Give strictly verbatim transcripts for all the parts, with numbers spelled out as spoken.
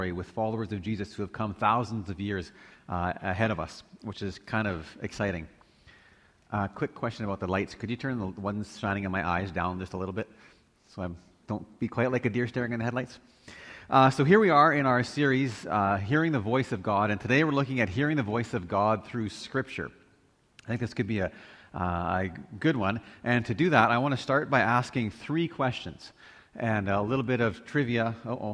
with followers of Jesus who have come thousands of years uh, ahead of us, which is kind of exciting. Uh, quick question about the lights. Could you turn the ones shining in my eyes down just a little bit so I don't be quite like a deer staring in the headlights? Uh, so here we are in our series, uh, Hearing the Voice of God, and today we're looking at hearing the voice of God through Scripture. I think this could be a, uh, a good one, and to do that, I want to start by asking three questions and a little bit of trivia. Uh-oh.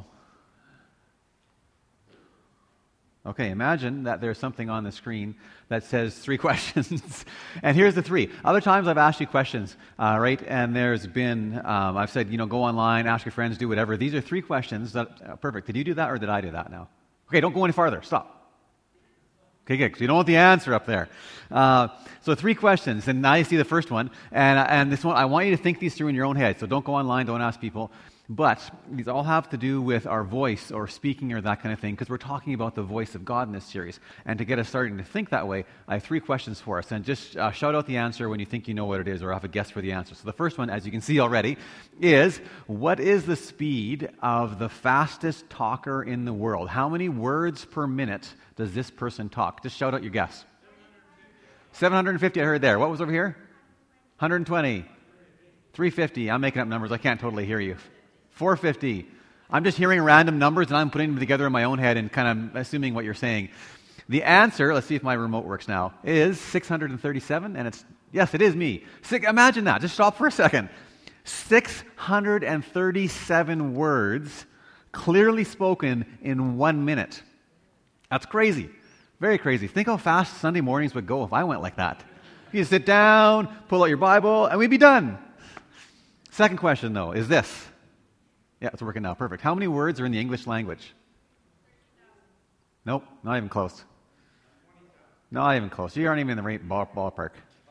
Okay, imagine that there's something on the screen that says three questions. And here's the three. Other times I've asked you questions, uh, right? And there's been, um, I've said, you know, go online, ask your friends, do whatever. These are three questions. That, uh, perfect. Did you do that or did I do that now? Okay, don't go any farther. Stop. Okay, good. Because you don't want the answer up there. Uh, so three questions. And now you see the first one. And, and this one, I want you to think these through in your own head. So don't go online, don't ask people. But these all have to do with our voice or speaking or that kind of thing, because we're talking about the voice of God in this series. And to get us starting to think that way, I have three questions for us. And just uh, shout out the answer when you think you know what it is or have a guess for the answer. So the first one, as you can see already, is what is the speed of the fastest talker in the world? How many words per minute does this person talk? Just shout out your guess. seven hundred fifty, I heard there. What was over here? one hundred twenty. three fifty. I'm making up numbers. I can't totally hear you. four fifty. I'm just hearing random numbers and I'm putting them together in my own head and kind of assuming what you're saying. The answer, let's see if my remote works now, is six hundred thirty-seven, and it's, yes, it is me. Six, imagine that. Just stop for a second. six hundred thirty-seven words clearly spoken in one minute. That's crazy. Very crazy. Think how fast Sunday mornings would go if I went like that. You sit down, pull out your Bible, and we'd be done. Second question, though, is this. Yeah, it's working now. Perfect. How many words are in the English language? Nope, not even close. Not even close. You aren't even in the right ball, ballpark.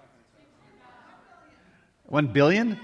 One billion?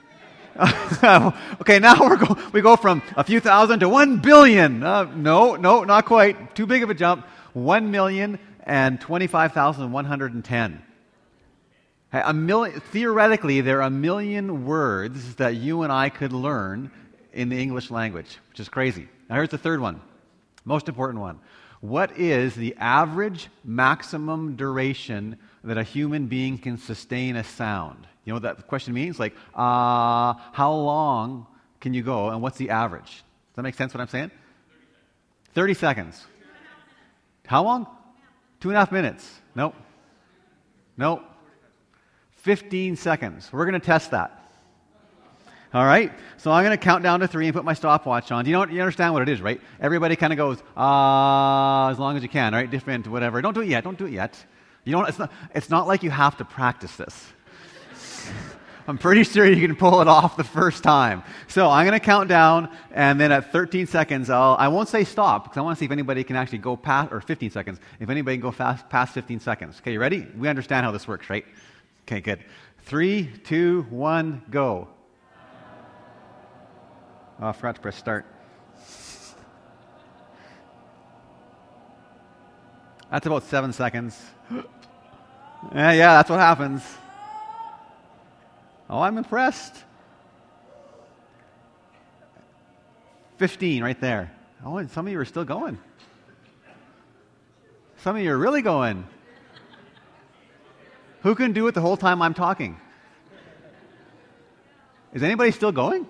Okay, now we're go, we go from a few thousand to one billion. Uh, no, no, not quite. Too big of a jump. One million and twenty-five thousand one hundred and ten. A million. Theoretically, there are a million words that you and I could learn in the English language, which is crazy. Now here's the third one, most important one. What is the average maximum duration that a human being can sustain a sound? You know what that question means? Like, uh, how long can you go, and what's the average? Does that make sense what I'm saying? thirty seconds. How long? Two and a half minutes. Nope. Nope. fifteen seconds. We're going to test that. All right, so I'm going to count down to three and put my stopwatch on. Do you know? You understand what it is, right? Everybody kind of goes, ah, uh, as long as you can, right? Different, whatever. Don't do it yet. Don't do it yet. You don't. It's not. It's not like you have to practice this. I'm pretty sure you can pull it off the first time. So I'm going to count down, and then at thirteen seconds, I'll. I won't say stop because I want to see if anybody can actually go past, or fifteen seconds. If anybody can go fast past fifteen seconds. Okay, you ready? We understand how this works, right? Okay, good. Three, two, one, go. Oh, I forgot to press start. That's about seven seconds. Yeah, yeah, that's what happens. Oh, I'm impressed. fifteen right there. Oh, and some of you are still going. Some of you are really going. Who can do it the whole time I'm talking? Is anybody still going?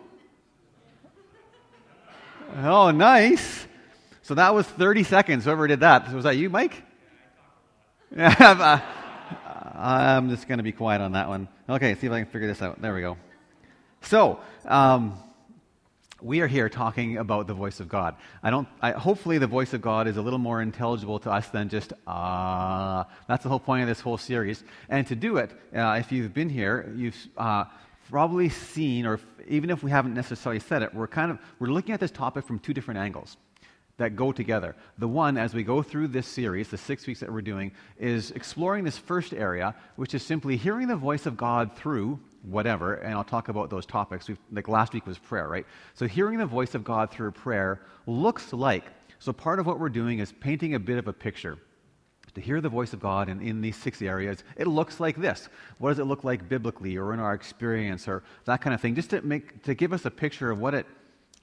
Oh, nice. So that was thirty seconds, whoever did that. Was that you, Mike? Yeah. I'm just going to be quiet on that one. Okay, see if I can figure this out. There we go. So, um, we are here talking about the voice of God. I don't. I, hopefully the voice of God is a little more intelligible to us than just, ah. Uh, that's the whole point of this whole series. And to do it, uh, if you've been here, you've... Uh, probably seen, or even if we haven't necessarily said it, we're kind of we're looking at this topic from two different angles that go together. The one, as we go through this series, the six weeks that we're doing, is exploring this first area, which is simply hearing the voice of God through whatever, and I'll talk about those topics. We've, like last week was prayer, right? So hearing the voice of God through prayer looks like, so part of what we're doing is painting a bit of a picture. To hear the voice of God in, in these six areas, it looks like this. What does it look like biblically or in our experience or that kind of thing? Just to make to give us a picture of what it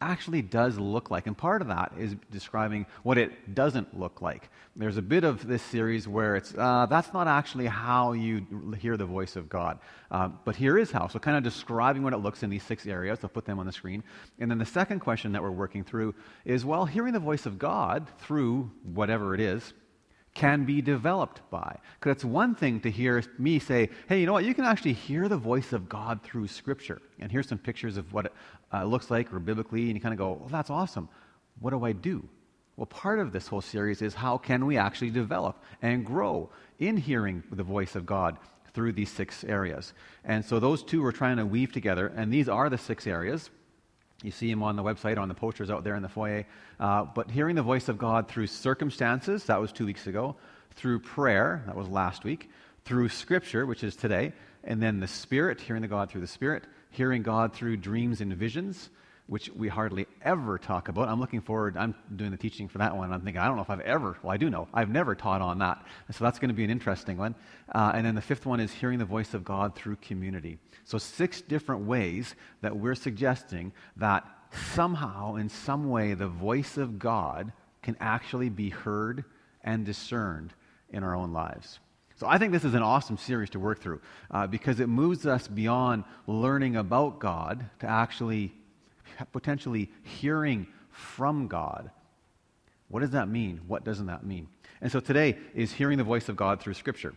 actually does look like. And part of that is describing what it doesn't look like. There's a bit of this series where it's, uh, that's not actually how you hear the voice of God. Uh, but here is how. So kind of describing what it looks in these six areas. I'll put them on the screen. And then the second question that we're working through is, well, hearing the voice of God through whatever it is can be developed by. Because it's one thing to hear me say, hey, you know what, you can actually hear the voice of God through Scripture. And here's some pictures of what it uh, looks like or biblically, and you kind of go, well, that's awesome. What do I do? Well, part of this whole series is how can we actually develop and grow in hearing the voice of God through these six areas. And so those two we're trying to weave together, and these are the six areas. You see them on the website, on the posters out there in the foyer. Uh, but hearing the voice of God through circumstances, that was two weeks ago. Through prayer, that was last week. Through Scripture, which is today. And then the Spirit, hearing the God through the Spirit. Hearing God through dreams and visions, which we hardly ever talk about. I'm looking forward, I'm doing the teaching for that one. I'm thinking, I don't know if I've ever, well, I do know, I've never taught on that. So that's going to be an interesting one. Uh, and then the fifth one is hearing the voice of God through community. So six different ways that we're suggesting that somehow, in some way, the voice of God can actually be heard and discerned in our own lives. So I think this is an awesome series to work through uh, because it moves us beyond learning about God to actually potentially hearing from God. What does that mean? What doesn't that mean? And so today is hearing the voice of God through Scripture.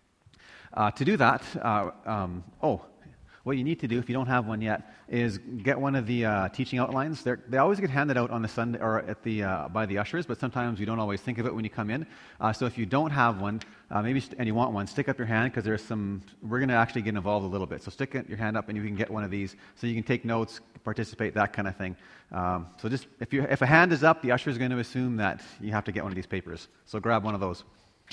Uh, to do that, uh, um, oh, what you need to do, if you don't have one yet, is get one of the uh, teaching outlines. They're, they always get handed out on the Sunday or at the uh, by the ushers, but sometimes you don't always think of it when you come in. Uh, so if you don't have one, uh, maybe st- and you want one, stick up your hand because there's some. We're going to actually get involved a little bit. So stick your hand up and you can get one of these, so you can take notes, participate, that kind of thing. Um, so just if you if a hand is up, the usher is going to assume that you have to get one of these papers. So grab one of those.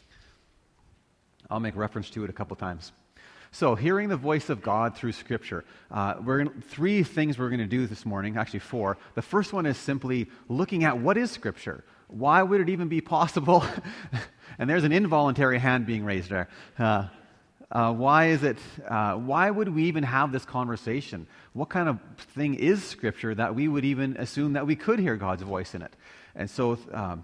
I'll make reference to it a couple times. So, hearing the voice of God through Scripture. Uh, we're gonna, three things we're going to do this morning, actually four. The first one is simply looking at what is Scripture. Why would it even be possible? And there's an involuntary hand being raised there. Uh, uh, why is it, uh, why would we even have this conversation? What kind of thing is Scripture that we would even assume that we could hear God's voice in it? And so, um,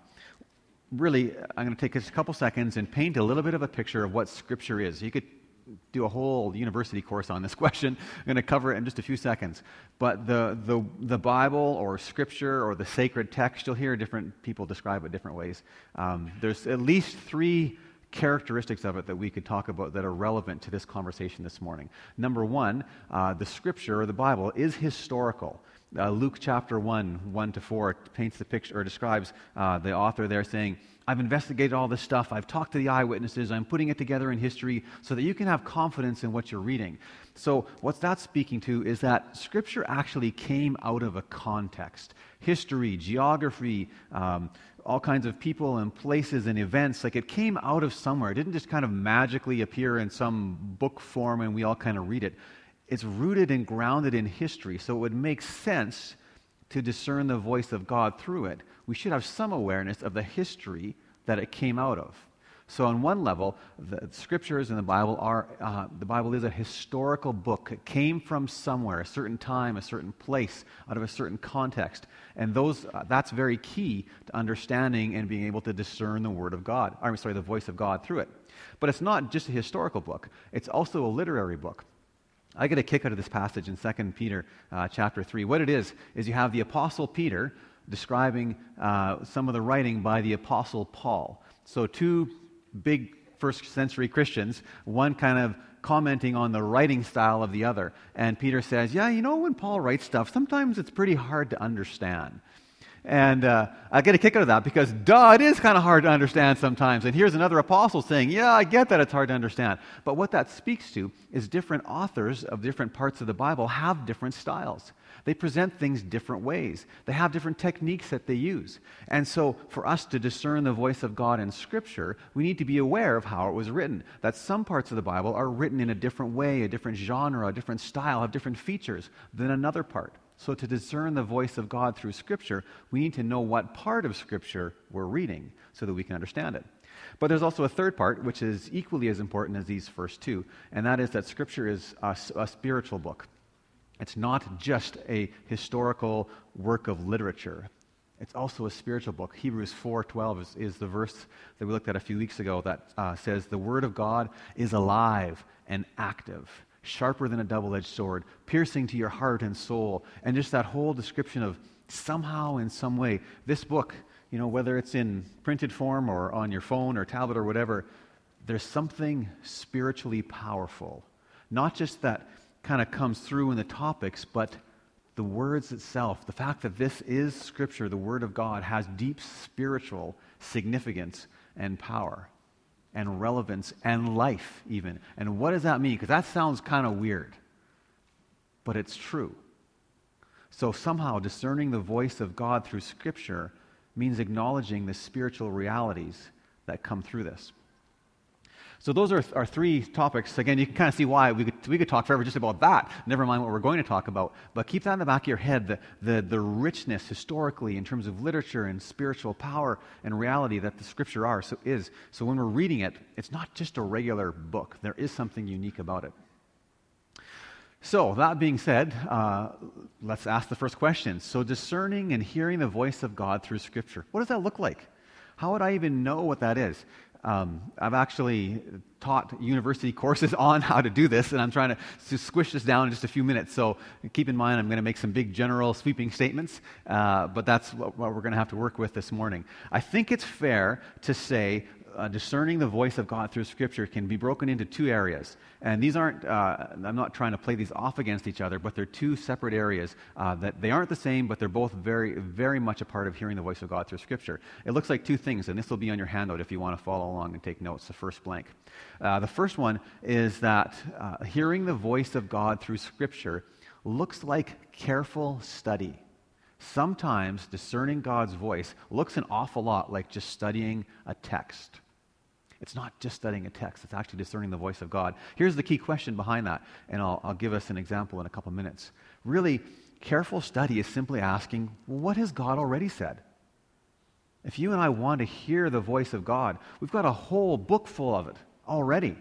really, I'm going to take just a couple seconds and paint a little bit of a picture of what Scripture is. You could do a whole university course on this question. I'm going to cover it in just a few seconds. But the, the, the Bible or Scripture or the sacred text, you'll hear different people describe it different ways. Um, there's at least three characteristics of it that we could talk about that are relevant to this conversation this morning. Number one, uh, the Scripture or the Bible is historical. Uh, Luke chapter one, one to four paints the picture or describes uh, the author there saying, I've investigated all this stuff, I've talked to the eyewitnesses, I'm putting it together in history so that you can have confidence in what you're reading. So what that's speaking to is that Scripture actually came out of a context. History, geography, um, all kinds of people and places and events, like it came out of somewhere. It didn't just kind of magically appear in some book form and we all kind of read it. It's rooted and grounded in history, so it would make sense to discern the voice of God through it. We should have some awareness of the history that it came out of. So on one level, the Scriptures in the Bible are, uh, the Bible is a historical book. It came from somewhere, a certain time, a certain place, out of a certain context. And those uh, that's very key to understanding and being able to discern the Word of God, or, I'm sorry, the voice of God through it. But it's not just a historical book. It's also a literary book. I get a kick out of this passage in Second Peter uh, chapter three. What it is, is you have the Apostle Peter describing uh, some of the writing by the Apostle Paul. So two big first century Christians, one kind of commenting on the writing style of the other. And Peter says, yeah, you know, when Paul writes stuff, sometimes it's pretty hard to understand. And uh, I get a kick out of that because, duh, it is kind of hard to understand sometimes. And here's another apostle saying, yeah, I get that it's hard to understand. But what that speaks to is different authors of different parts of the Bible have different styles. They present things different ways. They have different techniques that they use. And so for us to discern the voice of God in Scripture, we need to be aware of how it was written. That some parts of the Bible are written in a different way, a different genre, a different style, have different features than another part. So to discern the voice of God through Scripture, we need to know what part of Scripture we're reading so that we can understand it. But there's also a third part, which is equally as important as these first two, and that is that Scripture is a, a spiritual book. It's not just a historical work of literature. It's also a spiritual book. Hebrews four twelve is, is the verse that we looked at a few weeks ago that uh, says, "The word of God is alive and active, sharper than a double-edged sword, piercing to your heart and soul." And just that whole description of somehow, in some way, this book, you know, whether it's in printed form or on your phone or tablet or whatever, there's something spiritually powerful. Not just that kind of comes through in the topics, but the words itself, the fact that this is Scripture, the Word of God, has deep spiritual significance and power and relevance and life even. And what does that mean? Because that sounds kind of weird, but it's true. So somehow discerning the voice of God through Scripture means acknowledging the spiritual realities that come through this. So those are our three topics. Again, you can kind of see why we could, we could talk forever just about that, never mind what we're going to talk about. But keep that in the back of your head, the, the, the richness historically in terms of literature and spiritual power and reality that the Scripture are, so is. So when we're reading it, it's not just a regular book. There is something unique about it. So that being said, uh, let's ask the first question. So discerning and hearing the voice of God through Scripture, what does that look like? How would I even know what that is? Um, I've actually taught university courses on how to do this, and I'm trying to, to squish this down in just a few minutes. So keep in mind, I'm going to make some big general sweeping statements, uh, but that's what, what we're going to have to work with this morning. I think it's fair to say uh, discerning the voice of God through Scripture can be broken into two areas. And these aren't, uh, I'm not trying to play these off against each other, but they're two separate areas uh, that they aren't the same, but they're both very, very much a part of hearing the voice of God through Scripture. It looks like two things, and this will be on your handout if you want to follow along and take notes, the first blank. Uh, the first one is that uh, hearing the voice of God through Scripture looks like careful study. Sometimes discerning God's voice looks an awful lot like just studying a text. It's not just studying a text, it's actually discerning the voice of God. Here's the key question behind that, and I'll, I'll give us an example in a couple minutes. Really, careful study is simply asking, well, what has God already said? If you and I want to hear the voice of God, we've got a whole book full of it already.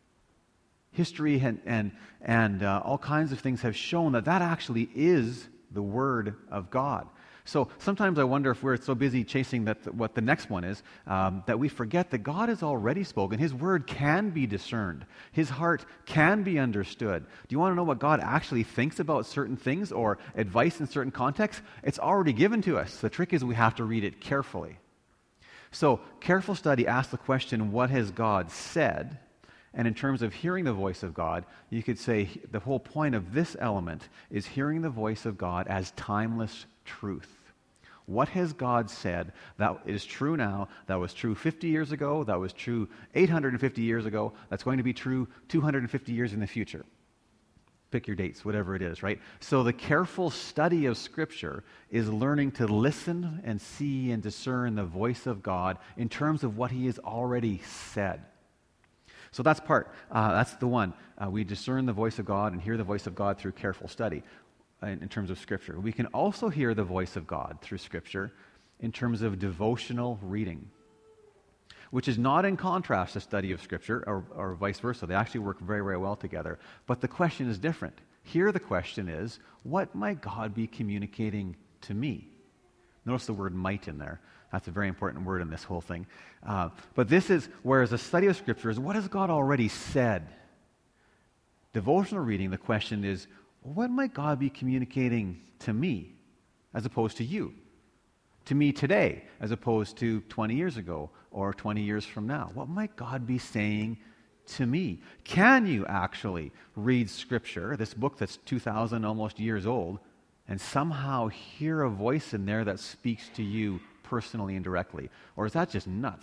History and, and, and uh, all kinds of things have shown that that actually is the Word of God. So sometimes I wonder if we're so busy chasing that what the next one is, um, that we forget that God has already spoken. His word can be discerned. His heart can be understood. Do you want to know what God actually thinks about certain things or advice in certain contexts? It's already given to us. The trick is we have to read it carefully. So careful study asks the question, what has God said? And in terms of hearing the voice of God, you could say the whole point of this element is hearing the voice of God as timeless truth. What has God said that is true now, that was true fifty years ago, that was true eight hundred fifty years ago, that's going to be true two hundred fifty years in the future? Pick your dates, whatever it is, right? So the careful study of Scripture is learning to listen and see and discern the voice of God in terms of what He has already said. So that's part, uh, that's the one. Uh, we discern the voice of God and hear the voice of God through careful study in, in terms of Scripture. We can also hear the voice of God through Scripture in terms of devotional reading, which is not in contrast to study of Scripture or, or vice versa. They actually work very, very well together. But the question is different. Here the question is, what might God be communicating to me? Notice the word might in there. That's a very important word in this whole thing. Uh, but this is, whereas a study of Scripture is, what has God already said? Devotional reading, the question is, what might God be communicating to me as opposed to you? To me today as opposed to twenty years ago or twenty years from now? What might God be saying to me? Can you actually read Scripture, this book that's two thousand almost years old, and somehow hear a voice in there that speaks to you personally and directly? Or is that just nuts?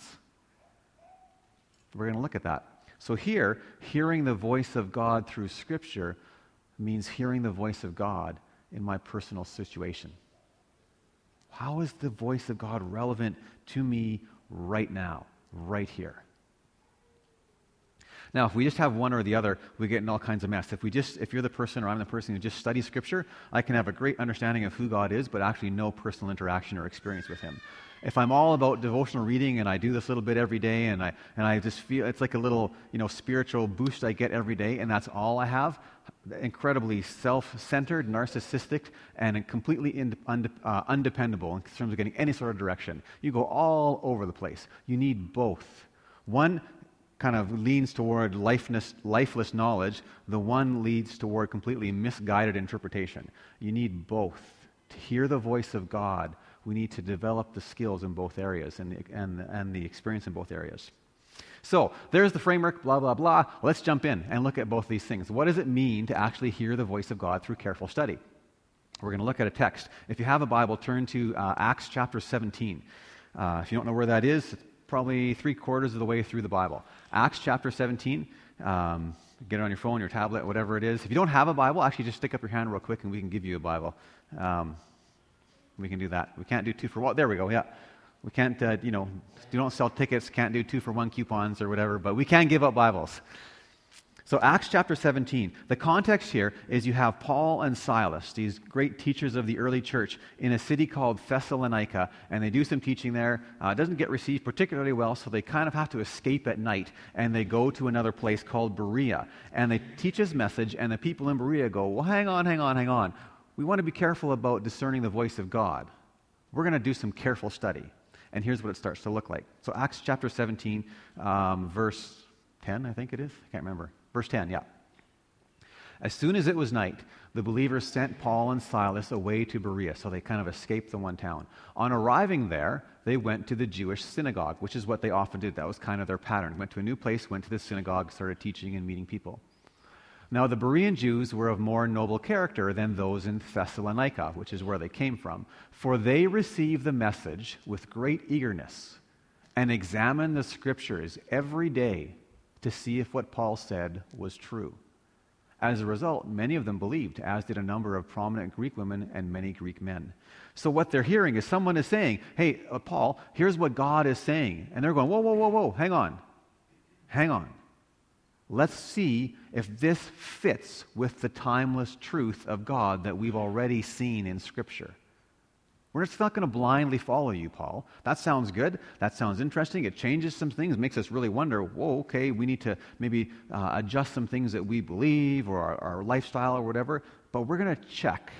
We're going to look at that. So here, hearing the voice of God through Scripture means hearing the voice of God in my personal situation. How is the voice of God relevant to me right now, right here? Now, if we just have one or the other, we get in all kinds of mess. If we just, if you're the person or I'm the person who just studies Scripture, I can have a great understanding of who God is, but actually no personal interaction or experience with Him. If I'm all about devotional reading and I do this little bit every day and I and I just feel it's like a little, you know, spiritual boost I get every day and that's all I have, incredibly self-centered, narcissistic, and completely in, und, uh, undependable in terms of getting any sort of direction. You go all over the place. You need both. One kind of leans toward lifeless, lifeless knowledge. The one leads toward completely misguided interpretation. You need both. To hear the voice of God, we need to develop the skills in both areas and the, and, and the experience in both areas. So, there's the framework, blah, blah, blah. Let's jump in and look at both these things. What does it mean to actually hear the voice of God through careful study? We're going to look at a text. If you have a Bible, turn to uh, Acts chapter seventeen. Uh, if you don't know where that is, it's probably three quarters of the way through the Bible. Acts chapter seventeen. Um, get it on your phone, your tablet, whatever it is. If you don't have a Bible, actually just stick up your hand real quick and we can give you a Bible. Um, we can do that. We can't do two for one. There we go, yeah. We can't, uh, you know, you don't sell tickets, can't do two for one coupons or whatever, but we can give out Bibles. So Acts chapter seventeen, the context here is you have Paul and Silas, these great teachers of the early church, in a city called Thessalonica, and they do some teaching there. Uh, it doesn't get received particularly well, so they kind of have to escape at night, and they go to another place called Berea. And they teach his message, and the people in Berea go, well, hang on, hang on, hang on. We want to be careful about discerning the voice of God. We're going to do some careful study. And here's what it starts to look like. So Acts chapter seventeen, um, verse ten, I think it is. I can't remember. Verse ten, yeah. As soon as it was night, the believers sent Paul and Silas away to Berea, so they kind of escaped the one town. On arriving there, they went to the Jewish synagogue, which is what they often did. That was kind of their pattern. Went to a new place, went to the synagogue, started teaching and meeting people. Now, the Berean Jews were of more noble character than those in Thessalonica, which is where they came from, for they received the message with great eagerness and examined the Scriptures every day to see if what Paul said was true. As a result, many of them believed, as did a number of prominent Greek women and many Greek men. So what they're hearing is someone is saying, hey, uh, Paul, here's what God is saying. And they're going, whoa, whoa, whoa, whoa, hang on. Hang on. Let's see if this fits with the timeless truth of God that we've already seen in Scripture. We're just not going to blindly follow you, Paul. That sounds good. That sounds interesting. It changes some things, makes us really wonder, whoa, okay, we need to maybe uh, adjust some things that we believe or our, our lifestyle or whatever. But we're going to check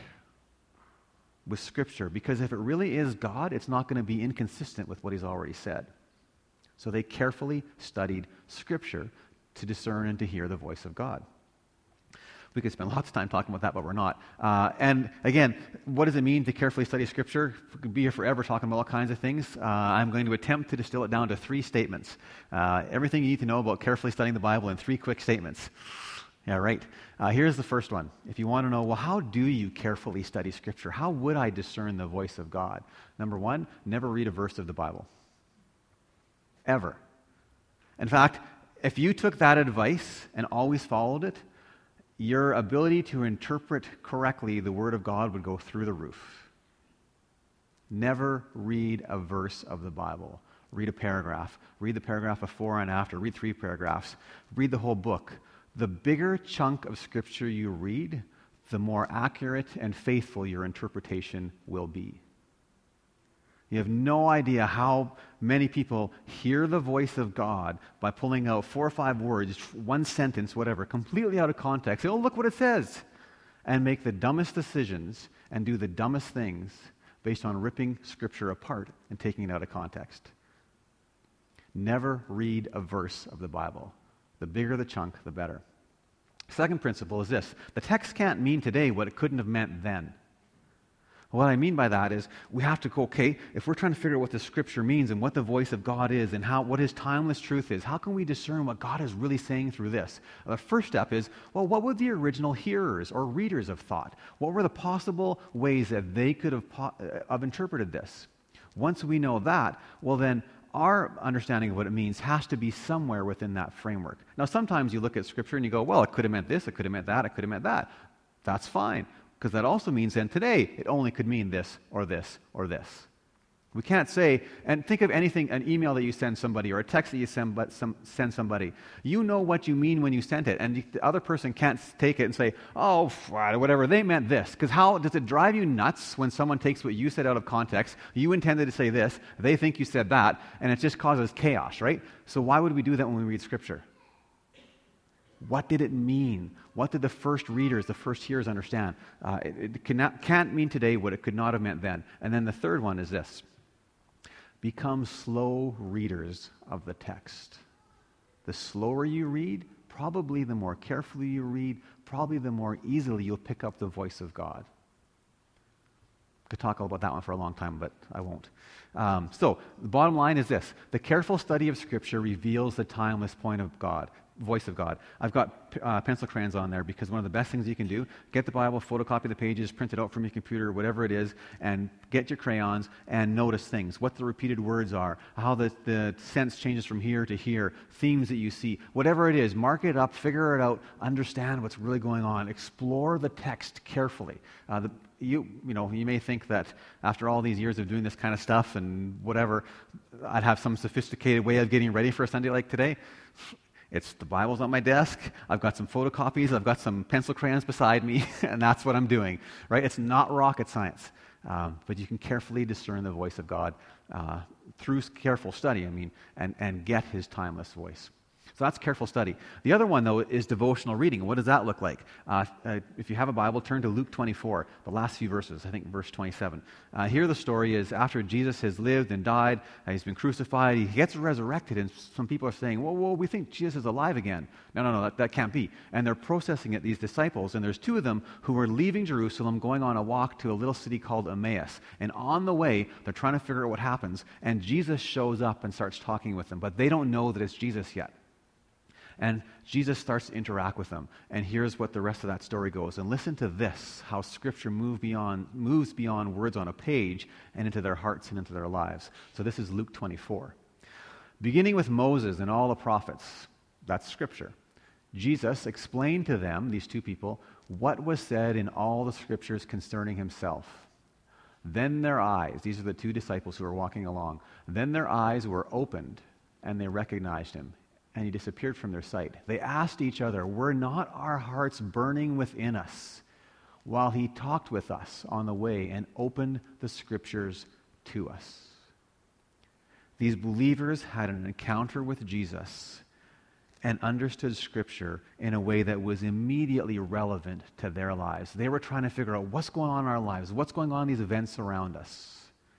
with Scripture, because if it really is God, it's not going to be inconsistent with what He's already said. So they carefully studied Scripture to discern and to hear the voice of God. We could spend lots of time talking about that, but we're not. Uh, and again, what does it mean to carefully study Scripture? We could be here forever talking about all kinds of things. Uh, I'm going to attempt to distill it down to three statements. Uh, everything you need to know about carefully studying the Bible in three quick statements. Yeah, right. Uh, here's the first one. If you want to know, well, how do you carefully study Scripture? How would I discern the voice of God? Number one, never read a verse of the Bible. Ever. In fact, if you took that advice and always followed it, your ability to interpret correctly the Word of God would go through the roof. Never read a verse of the Bible. Read a paragraph. Read the paragraph before and after. Read three paragraphs. Read the whole book. The bigger chunk of Scripture you read, the more accurate and faithful your interpretation will be. You have no idea how many people hear the voice of God by pulling out four or five words, one sentence, whatever, completely out of context. Say, oh, look what it says. And make the dumbest decisions and do the dumbest things based on ripping Scripture apart and taking it out of context. Never read a verse of the Bible. The bigger the chunk, the better. Second principle is this. The text can't mean today what it couldn't have meant then. What I mean by that is we have to go, okay, if we're trying to figure out what the Scripture means and what the voice of God is and how what His timeless truth is, how can we discern what God is really saying through this? The first step is, well, what would the original hearers or readers have thought? What were the possible ways that they could have, po- uh, have interpreted this? Once we know that, well then, our understanding of what it means has to be somewhere within that framework. Now, sometimes you look at Scripture and you go, well, it could have meant this, it could have meant that, it could have meant that. That's fine. Because that also means then today it only could mean this or this or this. We can't say, and think of anything, an email that you send somebody or a text that you send, but some, send somebody. You know what you mean when you sent it, and the other person can't take it and say, oh, whatever, they meant this. Because how does it drive you nuts when someone takes what you said out of context, you intended to say this, they think you said that, and it just causes chaos, right? So why would we do that when we read Scripture? What did it mean? What did the first readers, the first hearers understand? Uh, it it cannot, can't mean today what it could not have meant then. And then the third one is this. Become slow readers of the text. The slower you read, probably the more carefully you read, probably the more easily you'll pick up the voice of God. Could talk about that one for a long time, but I won't. Um, so, the bottom line is this. The careful study of Scripture reveals the timeless point of God, voice of God. I've got uh, pencil crayons on there because one of the best things you can do, get the Bible, photocopy the pages, print it out from your computer, whatever it is, and get your crayons and notice things, what the repeated words are, how the, the sense changes from here to here, themes that you see, whatever it is, mark it up, figure it out, understand what's really going on, explore the text carefully. Uh, the, you, you know, you may think that after all these years of doing this kind of stuff and whatever, I'd have some sophisticated way of getting ready for a Sunday like today. It's the Bible's on my desk, I've got some photocopies, I've got some pencil crayons beside me, and that's what I'm doing, right? It's not rocket science, um, but you can carefully discern the voice of God uh, through careful study, I mean, and, and get His timeless voice. So that's careful study. The other one, though, is devotional reading. What does that look like? Uh, uh, if you have a Bible, turn to Luke twenty-four, the last few verses, I think verse twenty-seven. Uh, here the story is after Jesus has lived and died, uh, he's been crucified, he gets resurrected, and some people are saying, whoa, whoa, we think Jesus is alive again. No, no, no, that, that can't be. And they're processing it, these disciples, and there's two of them who are leaving Jerusalem, going on a walk to a little city called Emmaus. And on the way, they're trying to figure out what happens, and Jesus shows up and starts talking with them, but they don't know that it's Jesus yet. And Jesus starts to interact with them. And here's what the rest of that story goes. And listen to this, how Scripture move beyond, moves beyond words on a page and into their hearts and into their lives. So this is Luke twenty-four. Beginning with Moses and all the prophets, that's Scripture. Jesus explained to them, these two people, what was said in all the Scriptures concerning himself. Then their eyes, these are the two disciples who were walking along, then their eyes were opened and they recognized him. And he disappeared from their sight. They asked each other, were not our hearts burning within us while he talked with us on the way and opened the Scriptures to us? These believers had an encounter with Jesus and understood Scripture in a way that was immediately relevant to their lives. They were trying to figure out what's going on in our lives, what's going on in these events around us.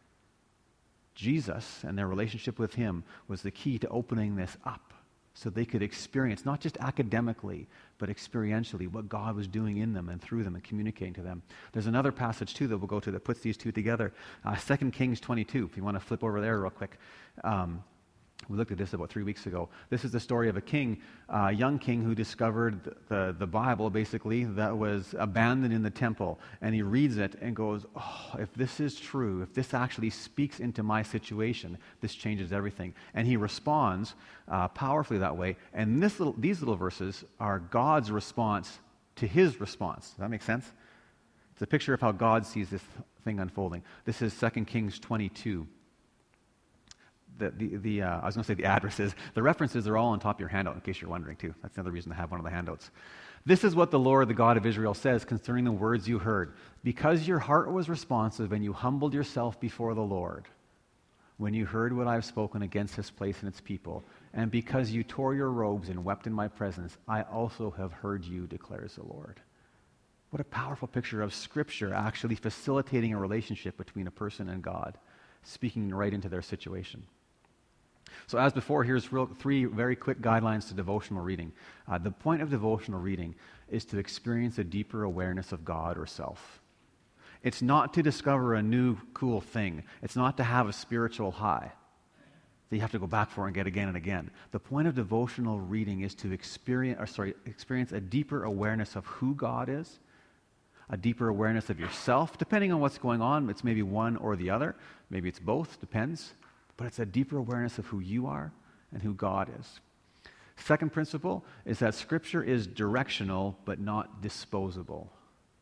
Jesus and their relationship with him was the key to opening this up, so they could experience, not just academically, but experientially, what God was doing in them and through them and communicating to them. There's another passage, too, that we'll go to that puts these two together. Uh, Second Kings twenty-two, if you want to flip over there real quick. Um, we looked at this about three weeks ago. This is the story of a king, a uh, young king who discovered the, the, the Bible, basically, that was abandoned in the temple. And he reads it and goes, oh, if this is true, if this actually speaks into my situation, this changes everything. And he responds uh, powerfully that way. And this little, these little verses are God's response to his response. Does that make sense? It's a picture of how God sees this thing unfolding. This is Second Kings twenty-two. The, the, the uh, I was going to say the addresses. The references are all on top of your handout, in case you're wondering, too. That's another reason to have one of the handouts. This is what the Lord, the God of Israel, says concerning the words you heard. Because your heart was responsive and you humbled yourself before the Lord, when you heard what I have spoken against this place and its people, and because you tore your robes and wept in my presence, I also have heard you, declares the Lord. What a powerful picture of Scripture actually facilitating a relationship between a person and God, speaking right into their situation. So as before, here's real, three very quick guidelines to devotional reading. Uh, the point of devotional reading is to experience a deeper awareness of God or self. It's not to discover a new cool thing. It's not to have a spiritual high that you have to go back for and get again and again. The point of devotional reading is to experience, or sorry, experience a deeper awareness of who God is, a deeper awareness of yourself. Depending on what's going on, it's maybe one or the other. Maybe it's both, depends. But it's a deeper awareness of who you are and who God is. Second principle is that Scripture is directional but not disposable.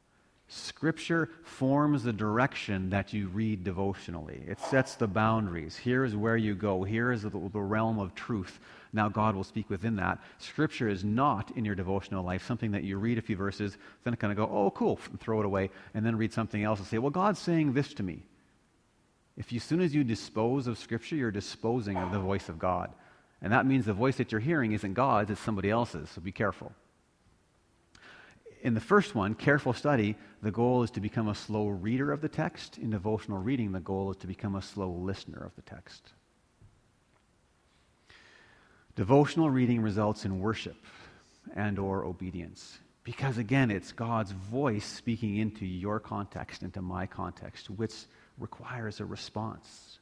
Scripture forms the direction that you read devotionally. It sets the boundaries. Here is where you go. Here is the, the realm of truth. Now God will speak within that. Scripture is not in your devotional life something that you read a few verses, then kind of go, oh, cool, and throw it away, and then read something else and say, well, God's saying this to me. If you, as soon as you dispose of Scripture, you're disposing of the voice of God. And that means the voice that you're hearing isn't God's, it's somebody else's, so be careful. In the first one, careful study, the goal is to become a slow reader of the text. In devotional reading, the goal is to become a slow listener of the text. Devotional reading results in worship and or obedience. Because again, it's God's voice speaking into your context, into my context, which requires a response.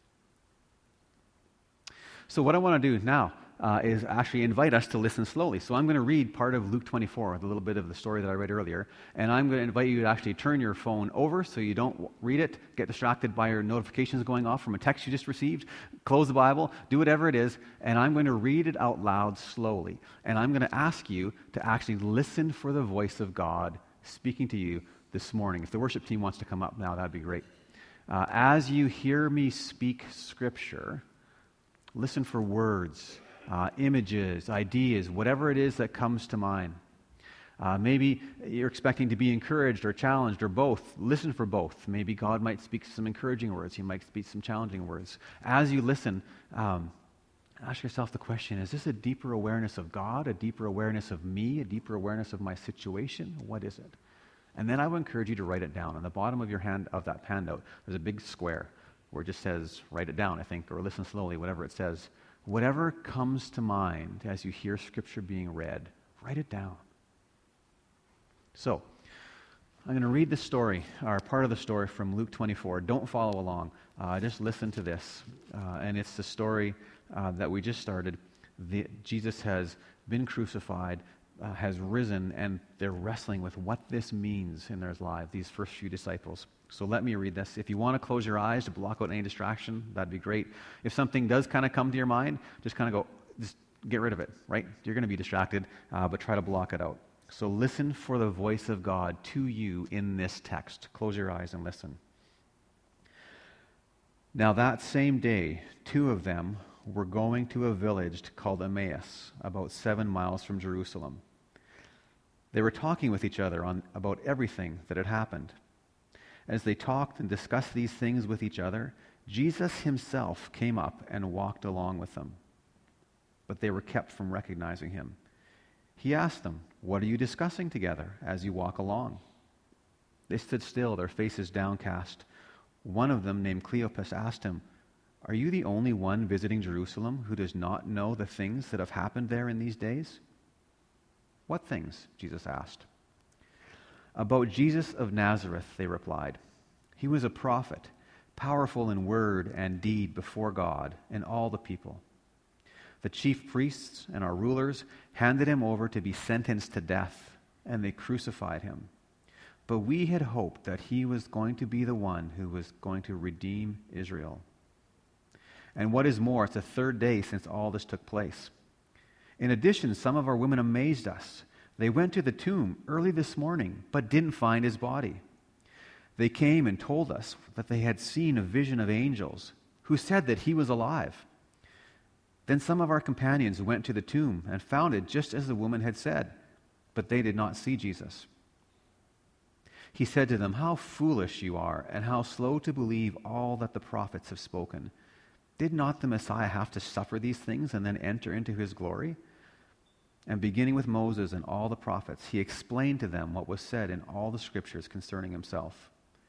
So what I want to do now uh, is actually invite us to listen slowly. So I'm going to read part of Luke twenty-four, a little bit of the story that I read earlier, and I'm going to invite you to actually turn your phone over so you don't read it, get distracted by your notifications going off from a text you just received, close the Bible, do whatever it is, and I'm going to read it out loud slowly. And I'm going to ask you to actually listen for the voice of God speaking to you this morning. If the worship team wants to come up now, that'd be great. Uh, as you hear me speak Scripture, listen for words, uh, images, ideas, whatever it is that comes to mind. Uh, maybe you're expecting to be encouraged or challenged or both. Listen for both. Maybe God might speak some encouraging words. He might speak some challenging words. As you listen, um, ask yourself the question, is this a deeper awareness of God, a deeper awareness of me, a deeper awareness of my situation? What is it? And then I would encourage you to write it down. On the bottom of your hand, of that handout, there's a big square where it just says, write it down, I think, or listen slowly, whatever it says. Whatever comes to mind as you hear Scripture being read, write it down. So, I'm going to read the story, or part of the story from Luke twenty-four. Don't follow along. Uh, just listen to this. Uh, and it's the story uh, that we just started. The, Jesus has been crucified, uh, has risen, and they're wrestling with what this means in their lives, these first few disciples. So let me read this. If you want to close your eyes to block out any distraction, that'd be great. If something does kind of come to your mind, just kind of go, just get rid of it, right? You're going to be distracted, uh, but try to block it out. So listen for the voice of God to you in this text. Close your eyes and listen. Now that same day, two of them were going to a village called Emmaus, about seven miles from Jerusalem. They were talking with each other on about everything that had happened. As they talked and discussed these things with each other, Jesus himself came up and walked along with them. But they were kept from recognizing him. He asked them, "What are you discussing together as you walk along?" They stood still, their faces downcast. One of them, named Cleopas, asked him, "Are you the only one visiting Jerusalem who does not know the things that have happened there in these days?" "What things?" Jesus asked. "About Jesus of Nazareth," they replied. "He was a prophet, powerful in word and deed before God and all the people. The chief priests and our rulers handed him over to be sentenced to death, and they crucified him. But we had hoped that he was going to be the one who was going to redeem Israel. And what is more, it's the third day since all this took place. In addition, some of our women amazed us. They went to the tomb early this morning, but didn't find his body. They came and told us that they had seen a vision of angels who said that he was alive. Then some of our companions went to the tomb and found it just as the woman had said, but they did not see Jesus." He said to them, "How foolish you are, and how slow to believe all that the prophets have spoken. Did not the Messiah have to suffer these things and then enter into his glory?" And beginning with Moses and all the prophets, he explained to them what was said in all the scriptures concerning himself.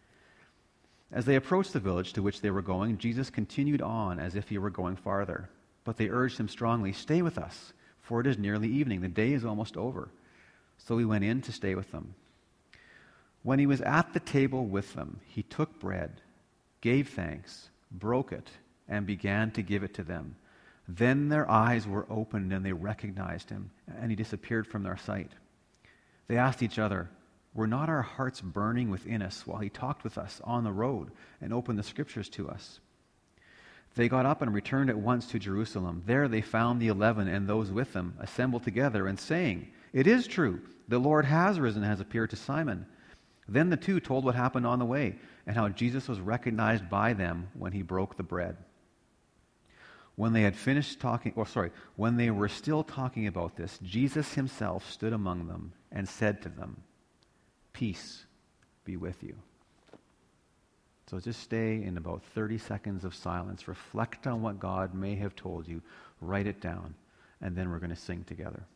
As they approached the village to which they were going, Jesus continued on as if he were going farther. But they urged him strongly, "Stay with us, for it is nearly evening. The day is almost over." So he went in to stay with them. When he was at the table with them, he took bread, gave thanks, broke it, and began to give it to them. Then their eyes were opened and they recognized him, and he disappeared from their sight. They asked each other, "Were not our hearts burning within us while he talked with us on the road and opened the scriptures to us?" They got up and returned at once to Jerusalem. There they found the eleven and those with them assembled together and saying, "It is true, the Lord has risen and has appeared to Simon." Then the two told what happened on the way and how Jesus was recognized by them when he broke the bread. When they had finished talking, or sorry, when they were still talking about this, Jesus himself stood among them and said to them, "Peace be with you." So just stay in about thirty seconds of silence. Reflect on what God may have told you. Write it down. And then we're going to sing together.